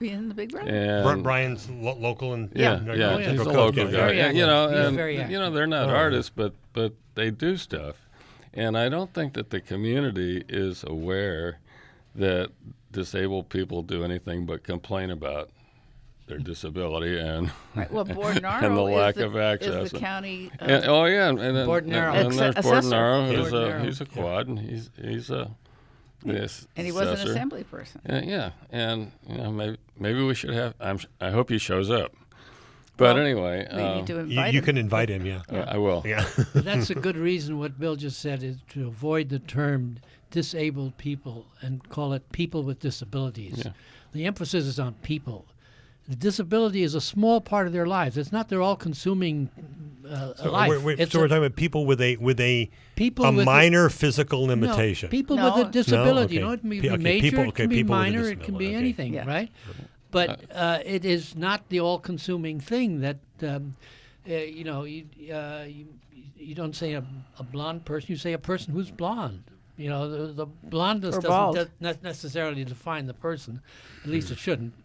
being the big brother. And Brian's local and yeah, no, yeah, no, yeah, he's a coach, local yeah, guy. Very Yeah, active. you know, He's and very you know, they're not Oh. artists, but they do stuff, and I don't think that the community is aware that disabled people do anything but complain about their disability and Right. Well, Bordenaro and the lack is the, of access. is the county. And, oh yeah, and then Bordenaro. and there's Assessor. Bordenaro, who's Bordenaro. he's a quad, and he's a this and he was an assessor. assembly person. Yeah, and you know maybe we should have. I hope he shows up. But Well, anyway, We need to You, invite you him. can invite him, yeah. I will. Yeah. That's a good reason what Bill just said is to avoid the term disabled people and call it people with disabilities. Yeah. The emphasis is on people. The disability is a small part of their lives. It's not their all-consuming life. It's So we're talking about people with a people with minor physical no, limitation. people No. with a disability. okay. You know, it can be Okay, major, people- it can be people with a minor, it can be disability, okay. anything, Yeah. right? But it is not the all-consuming thing that you know. You don't say a blonde person. You say a person who's blonde. You know, the blondness Or bald. doesn't not necessarily define the person. At least it shouldn't.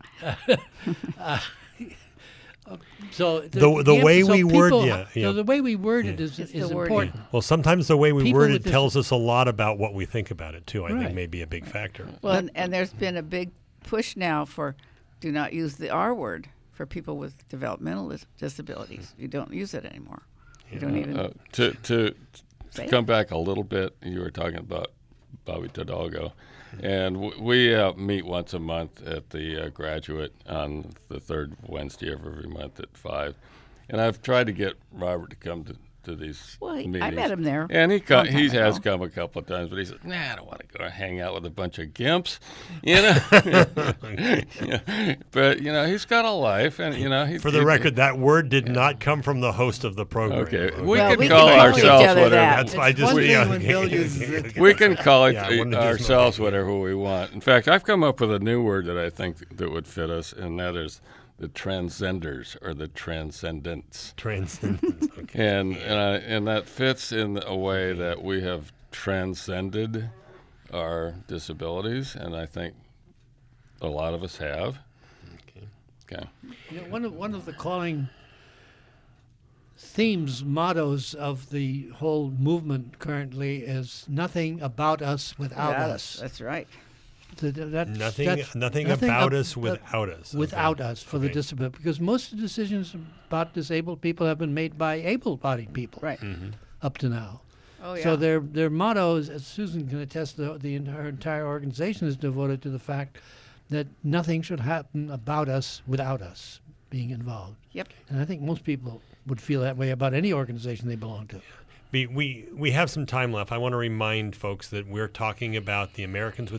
So The way we word- people- yeah, yeah. So the way we word it is It's the is wording. important. Well, sometimes the way we People word with it tells us a lot about what we think about it too. I Right. think may be a big factor. Well, and there's been a big push now for do not use the R word for people with developmental disabilities. You don't use it anymore. You don't even To say it. come back a little bit, you were talking about Bobby Tadalgo, and we meet once a month at the Graduate on the third Wednesday of every month at 5. And I've tried to get Robert to come to these Well, meetings. I met him there. And he long time has ago. come a couple of times, but he said, "Nah, I don't want to go hang out with a bunch of gimps," you know. Yeah. But you know, he's got a life, and you know, For the record, that word did not come from the host of the program. Okay, we Well, can we call can call each ourselves other whatever. that. That's It's I just one thing yeah, when Bill uses it. We can call it Yeah, I wanted to just ourselves make it- whatever we want. In fact, I've come up with a new word that I think that would fit us, and that is the transcenders or the transcendents. Transcendence. Okay. And that fits in a way that we have transcended our disabilities, and I think a lot of us have. Okay. You know, one of the calling themes, mottos of the whole movement currently is nothing about us without Without us. That's right. Nothing about us without us. Without Okay. us for the Okay. disability, because most of the decisions about disabled people have been made by able-bodied people Right. up to now. Oh yeah. So their mottos, as Susan can attest, her entire organization is devoted to the fact that nothing should happen about us without us being involved. Yep. And I think most people would feel that way about any organization they belong to. We have some time left. I want to remind folks that we're talking about the Americans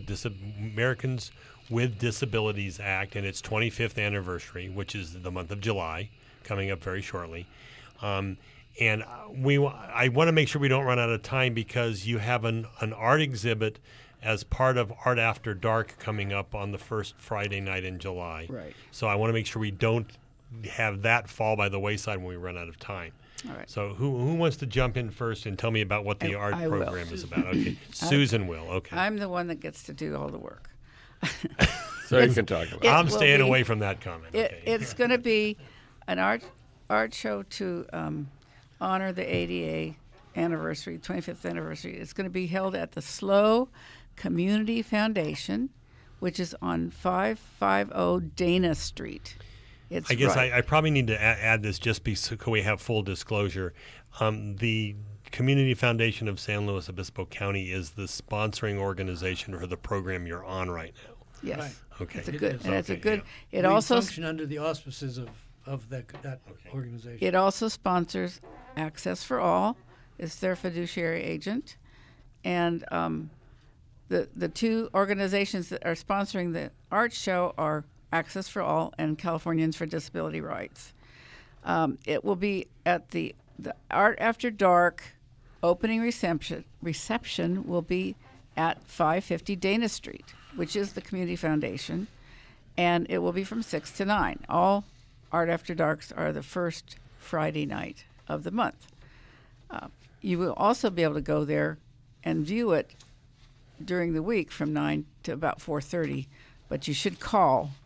with Disabilities Act and its 25th anniversary, which is the month of July, coming up very shortly. And I want to make sure we don't run out of time because you have an art exhibit as part of Art After Dark coming up on the first Friday night in July. Right. So I want to make sure we don't have that fall by the wayside when we run out of time. All right. So who wants to jump in first and tell me about what the art I will. program is about? Okay, Susan will. Okay, I'm the one that gets to do all the work. So you can talk about it. it I'm will staying be- away from that comment. Okay. It's going to be an art show to honor the ADA anniversary, 25th anniversary. It's going to be held at the SLO Community Foundation, which is on 550 Dana Street. It's I guess right. I probably need to add this just so we have full disclosure. The Community Foundation of San Luis Obispo County is the sponsoring organization for the program you're on right now. Yes. Right. Okay. It's a It good, is. and it's a Okay, good. yeah. It We also function under the auspices of that organization. It also sponsors Access for All. It's their fiduciary agent, and the two organizations that are sponsoring the art show are Access for All and Californians for Disability Rights. It will be at the Art After Dark opening reception will be at 550 Dana Street, which is the Community Foundation, and it will be from 6 to 9. All Art After Darks are the first Friday night of the month. You will also be able to go there and view it during the week from 9 to about 4:30, but you should call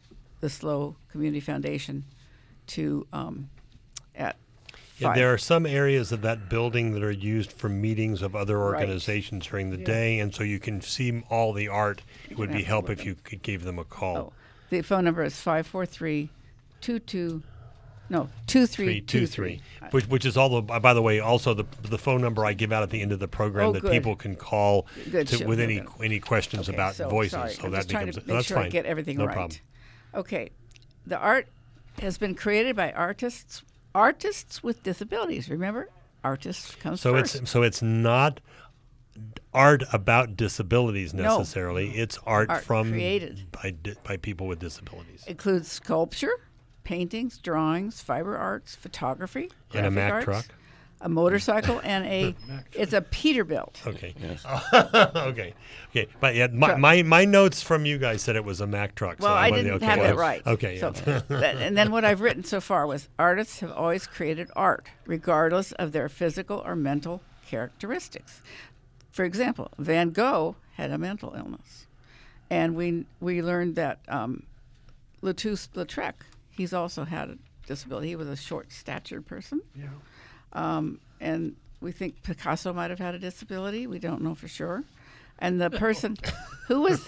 the SLO Community Foundation to at Yeah, 5. there are some areas of that building that are used for meetings of other Right. organizations during the day, and so you can see all the art. It would be Absolutely. help if you could give them a call. Oh, the phone number is 543-2323. Which is all the, by the way, also the phone number I give out at the end of the program Oh, that good. people can call Good, to, sure, with good. any questions Okay, about so, voices. sorry. So I'm that just trying becomes to make that's sure fine. I get everything no right. problem. Okay, the art has been created by artists with disabilities. Remember, artists comes So first. it's not art about disabilities No. necessarily. It's art, Art from created. by people with disabilities. Includes sculpture, paintings, drawings, fiber arts, photography, And a graphic Mack arts, truck? a motorcycle, and it's a Peterbilt. Okay. Yes. Okay. But yeah, my notes from you guys said it was a Mack truck. Well, so I wasn't- didn't okay, have yeah. that right. Okay. So, Yeah. and then what I've written so far was artists have always created art, regardless of their physical or mental characteristics. For example, Van Gogh had a mental illness, and we learned that Toulouse-Lautrec, he's also had a disability. He was a short-statured person, Yeah. and we think Picasso might have had a disability. We don't know for sure. And the person who was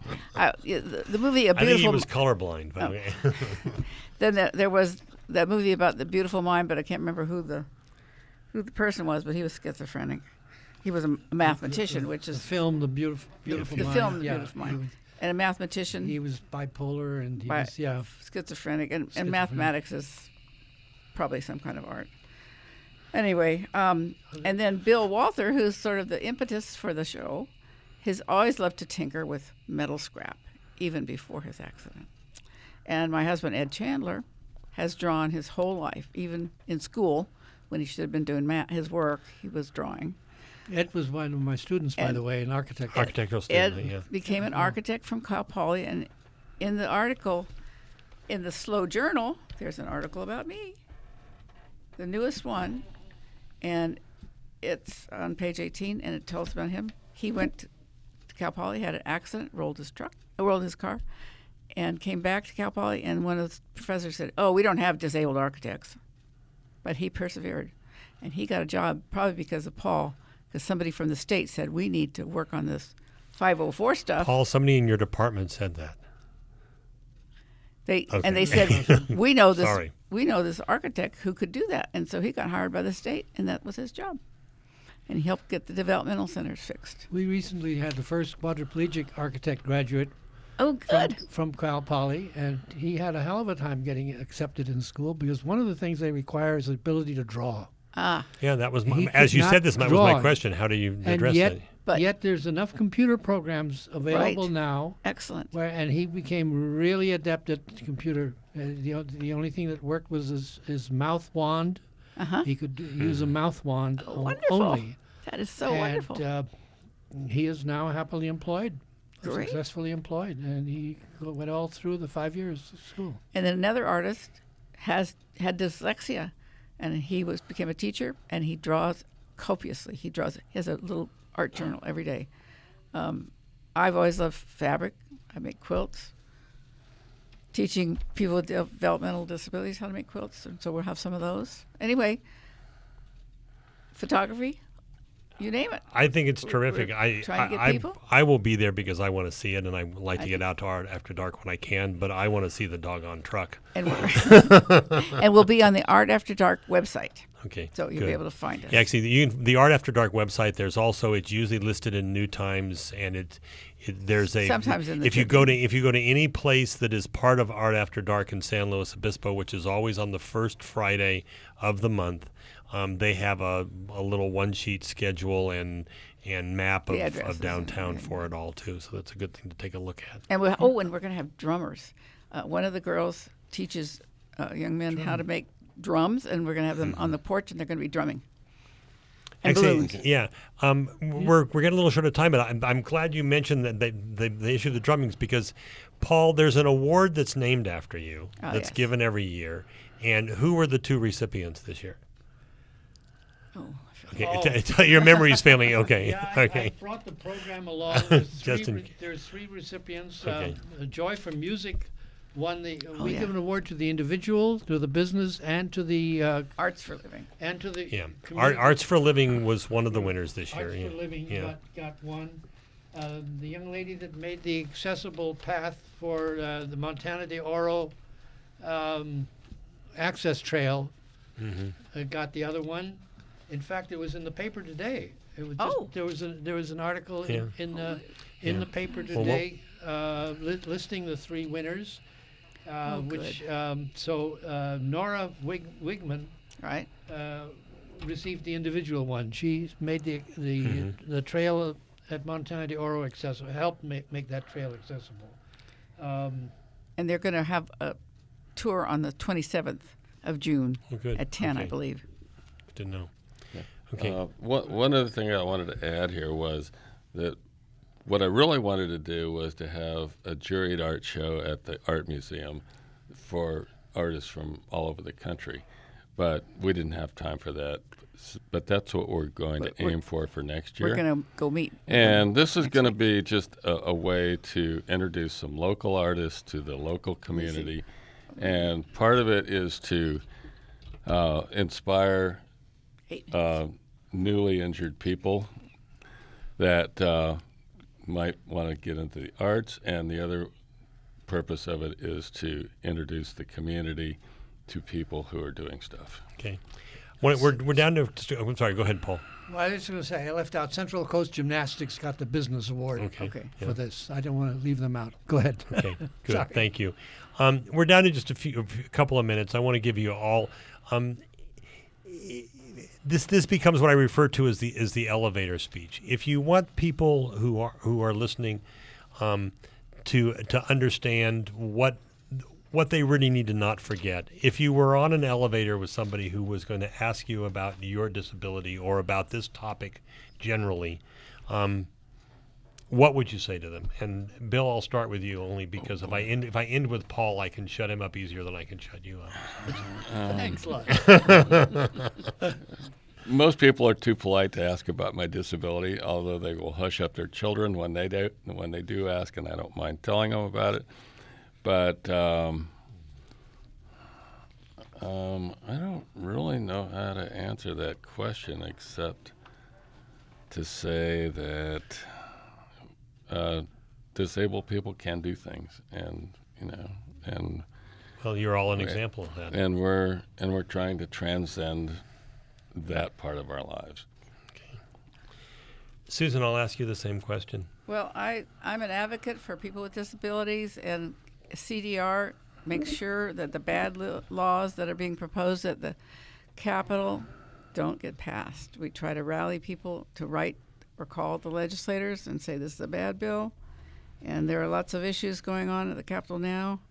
the movie A I think he Beautiful was colorblind. By the way. Then there was that movie about the beautiful mind, but I can't remember who the person was, but he was schizophrenic. He was a mathematician, which The is film, The Beautiful the Mind. film Yeah, Beautiful Mind, and a mathematician, He was bipolar and he Bi- was, yeah. schizophrenic, and Schizophrenic. mathematics is probably some kind of art. Anyway, and then Bill Walther, who's sort of the impetus for the show, has always loved to tinker with metal scrap, even before his accident. And my husband, Ed Chandler, has drawn his whole life, even in school, when he should have been doing his work, he was drawing. Ed was one of my students, by Ed- the way, in architecture. Architectural Ed student. Yeah. became an architect from Cal Poly, and in the article, in the SLO Journal, there's an article about me, the newest one, and it's on page 18, and it tells about him. He went to Cal Poly, had an accident, rolled his car, and came back to Cal Poly, and one of the professors said, "Oh, we don't have disabled architects," but he persevered, and he got a job probably because of Paul. Because somebody from the state said, we need to work on this 504 stuff. Paul, somebody in your department said that. And they said, we know this. Sorry. We know this architect who could do that, and so he got hired by the state, and that was his job. And he helped get the developmental centers fixed. We recently had the first quadriplegic architect graduate Oh, good. from Cal Poly, and he had a hell of a time getting accepted in school because one of the things they require is the ability to draw. Yeah, that was He as could you not said. That was my draw. question. How do you And address yet, that? But- yet there's enough computer programs available Right. now Excellent. and he became really adept at computer. The only thing that worked was his mouth wand. Uh-huh. He could use a mouth wand Wonderful. only. That is so and, wonderful. He is now happily employed, Great. successfully employed, and he went all through the 5 years of school. And then another artist had dyslexia, and he became a teacher, and he draws copiously. He has a little art journal every day. I've always loved fabric. I make quilts. Teaching people with developmental disabilities how to make quilts, and so we'll have some of those. Anyway, photography, you name it. I think it's terrific. we're trying to get people? I will be there because I want to see it, and I like to get out to Art After Dark when I can. But I want to see the doggone truck. And and we'll be on the Art After Dark website, Okay, so you'll good. be able to find us. Yeah, actually, the Art After Dark website. There's also it's usually listed in New Times, and there's a Sometimes in the if you go to any place that is part of Art After Dark in San Luis Obispo, which is always on the first Friday of the month, they have a little one-sheet schedule and map The of addresses and downtown everything. for it all too. So that's a good thing to take a look at. And we're going to have drummers. One of the girls teaches young men how to make drums, and we're going to have them on the porch, and they're going to be drumming. And balloons. Yeah. We're getting a little short of time, but I'm glad you mentioned that they issue the drummings because, Paul, there's an award that's named after you that's yes. given every year. And who were the two recipients this year? Oh, Okay, your memory's failing. Okay, okay. I brought the program along. There's Just three, in- there's three recipients. Okay. Joy for Music won the. Oh, we yeah. give an award to the individual, to the business, and to the Arts for Living. Yeah. community. Arts for Living was one of the winners this year. Arts Yeah. for Living Yeah. got one. The young lady that made the accessible path for the Montana de Oro access trail got the other one. In fact, it was in the paper today. It was just, Oh. there was an article Yeah. in the Yeah. paper Well, today listing the three winners. Which Nora Wigman Right? received the individual one. She made the trail at Montana de Oro accessible. Helped make that trail accessible. And they're going to have a tour on the 27th of June Oh, good. at 10, I Okay. believe. Good to know. Okay. One other thing I wanted to add here was that what I really wanted to do was to have a juried art show at the Art Museum for artists from all over the country, but we didn't have time for that. But that's what we're going to aim for next year. We're going to go meet. And this is going to be just a way to introduce some local artists to the local community. And part of it is to inspire newly injured people that might want to get into the arts. And the other purpose of it is to introduce the community to people who are doing stuff. Okay. We're down to. I'm sorry. Go ahead, Paul. Well, I was going to say I left out Central Coast Gymnastics got the business award Okay. for this. I don't want to leave them out. Go ahead. Okay, good. Sorry. Thank you. We're down to just a couple of minutes. I want to give you all. This becomes what I refer to as the elevator speech. If you want people who are listening to understand what they really need to not forget, if you were on an elevator with somebody who was going to ask you about your disability or about this topic generally, what would you say to them? And Bill, I'll start with you only because if I end with Paul, I can shut him up easier than I can shut you up. Thanks a lot. Most people are too polite to ask about my disability, although they will hush up their children when they do ask, and I don't mind telling them about it. But I don't really know how to answer that question except to say that disabled people can do things, and Well, you're all an example of that. and we're trying to transcend that part of our lives. Susan, I'll ask you the same question. Well, I'm an advocate for people with disabilities, and CDR makes sure that the bad laws that are being proposed at the Capitol don't get passed. We try to rally people to write or call the legislators and say this is a bad bill. And there are lots of issues going on at the Capitol now.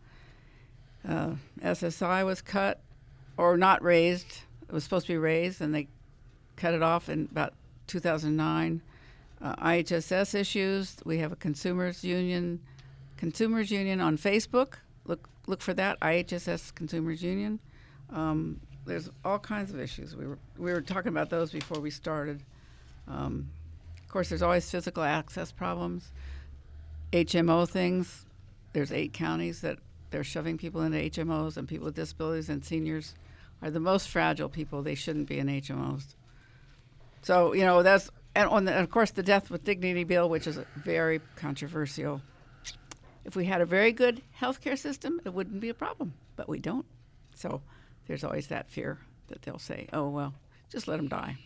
SSI was cut or not raised. It was supposed to be raised, and they cut it off in about 2009. IHSS issues. We have a consumers union on Facebook. Look for that, IHSS Consumers Union. There's all kinds of issues. We were talking about those before we started. Of course, there's always physical access problems. HMO things. There's 8 counties that they're shoving people into HMOs, and people with disabilities and seniors are the most fragile people. They shouldn't be in HMOs. So, that's, and of course, the Death with Dignity bill, which is very controversial. If we had a very good healthcare system, it wouldn't be a problem, but we don't. So there's always that fear that they'll say, oh, well, just let them die.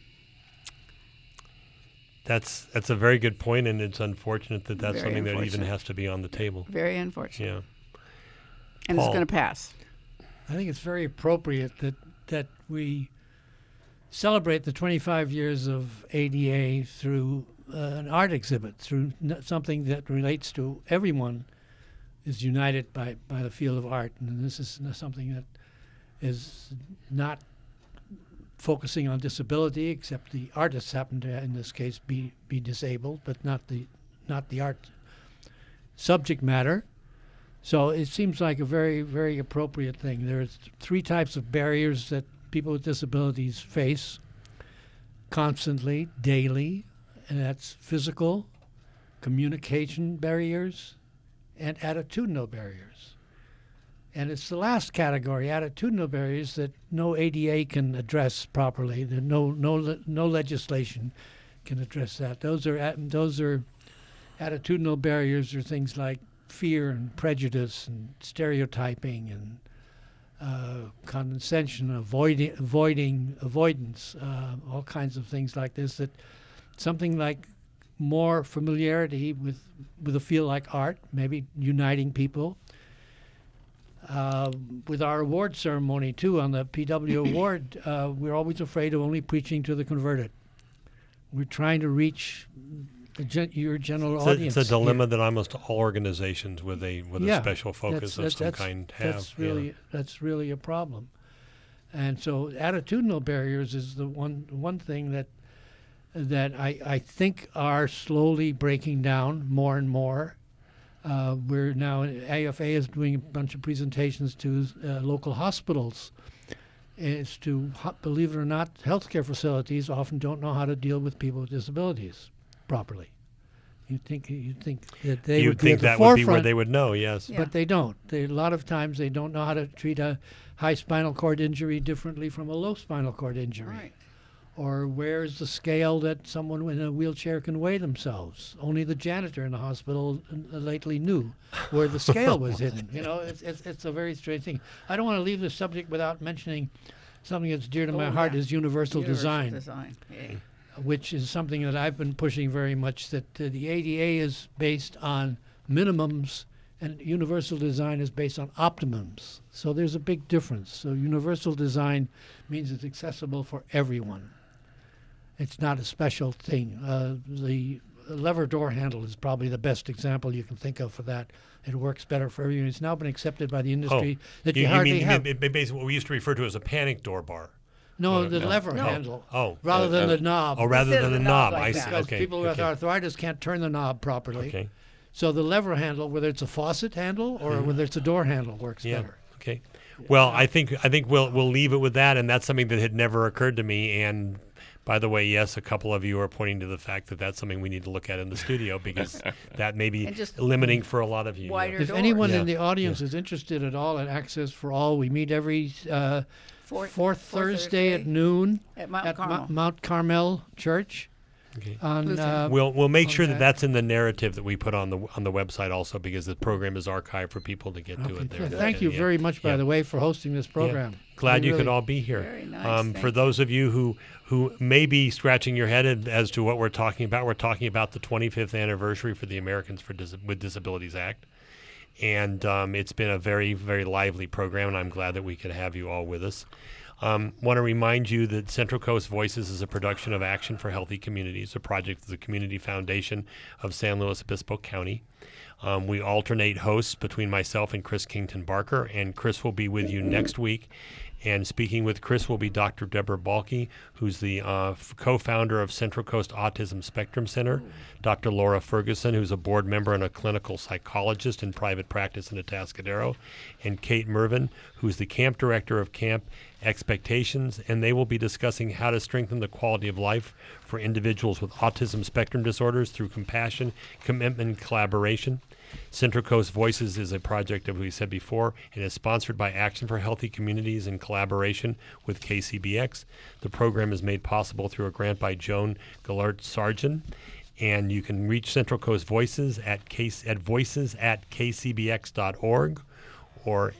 That's a very good point, and it's unfortunate that that's Very something that even unfortunate. has to be on the table. Very unfortunate. Yeah. And Paul. it's going to pass. I think it's very appropriate that we celebrate the 25 years of ADA through an art exhibit, through something that relates to everyone is united by the field of art. And this is something that is not focusing on disability, except the artists happen to, in this case, be disabled, but not the art subject matter. So it seems like a very, very appropriate thing. There's 3 types of barriers that people with disabilities face constantly, daily, and that's physical, communication barriers, and attitudinal barriers. And it's the last category, attitudinal barriers, that no ADA can address properly. That no legislation can address that. Those are attitudinal barriers, are things like fear and prejudice and stereotyping and condescension, avoidance, all kinds of things like this. That something like more familiarity with a field like art, maybe uniting people. With our award ceremony too, on the PW award, we're always afraid of only preaching to the converted. We're trying to reach your general audience. It's a dilemma here. that almost all organizations with a special focus of some kind have. That's really a problem. And so attitudinal barriers is the one thing that I think are slowly breaking down more and more. We're now, AFA is doing a bunch of presentations to local hospitals. It's to, believe it or not, healthcare facilities often don't know how to deal with people with disabilities properly. You'd think that they would be at the that forefront, would be where they would know, yes. Yeah. but they don't. A lot of times they don't know how to treat a high spinal cord injury differently from a low spinal cord injury. Right. Or where's the scale that someone in a wheelchair can weigh themselves? Only the janitor in the hospital lately knew where the scale was hidden. You know, it's a very strange thing. I don't want to leave this subject without mentioning something that's dear to my heart, is universal design, Yay. which is something that I've been pushing very much, that the ADA is based on minimums and universal design is based on optimums. So there's a big difference. So universal design means it's accessible for everyone. It's not a special thing. The lever door handle is probably the best example you can think of for that. It works better for everyone. It's now been accepted by the industry that you hardly have. Basically what we used to refer to as a panic door bar. No, the no. lever No. handle. Oh. Rather than the knob. Oh, rather Instead than of the the knob knob. like I that. see. Because Okay. people with okay. arthritis can't turn the knob properly. Okay. So the lever handle, whether it's a faucet handle or whether it's a door handle, works Yeah. better. Okay. Well, I think we'll leave it with that, and that's something that had never occurred to me. And by the way, yes, a couple of you are pointing to the fact that that's something we need to look at in the studio because that may be And just limiting for a lot of you. wider If doors. anyone Yeah. in the audience is interested at all in Access for All, we meet every fourth Thursday at noon at Mount at Carmel. Mount Carmel Church. Okay. On Lutheran. We'll make sure that okay. that's in the narrative that we put on the website also because the program is archived for people to get to Okay. it there. Thank you Yeah. very much, by Yeah. the way, for hosting this program. Glad We you could really- all be here. Very nice, For thank those of you who may be scratching your head as to what we're talking about the 25th anniversary for the Americans with Disabilities Act. And it's been a very, very lively program, and I'm glad that we could have you all with us. Want to remind you that Central Coast Voices is a production of Action for Healthy Communities, a project of the Community Foundation of San Luis Obispo County. We alternate hosts between myself and Chris Kington Barker, and Chris will be with you next week. And speaking with Chris will be Dr. Deborah Balke, who's the co-founder of Central Coast Autism Spectrum Center, Dr. Laura Ferguson, who's a board member and a clinical psychologist in private practice in Atascadero, and Kate Mervin, who's the camp director of Camp Expectations, and they will be discussing how to strengthen the quality of life for individuals with autism spectrum disorders through compassion, commitment, and collaboration. Central Coast Voices is a project, as we said before, and is sponsored by Action for Healthy Communities in collaboration with KCBX. The program is made possible through a grant by Joan Gallert Sargent, and you can reach Central Coast Voices at voices@kcbx.org or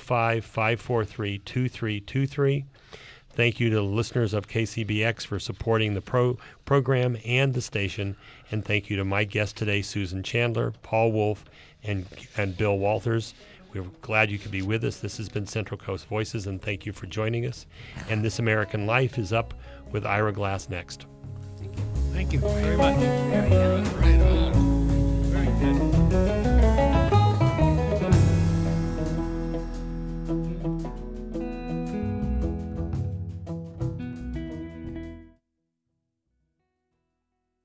805-543-2323. Thank you to the listeners of KCBX for supporting the program and the station. And thank you to my guests today, Susan Chandler, Paul Wolf, and Bill Walters. We're glad you could be with us. This has been Central Coast Voices, and thank you for joining us. And This American Life is up with Ira Glass next. Thank you very much. Very good.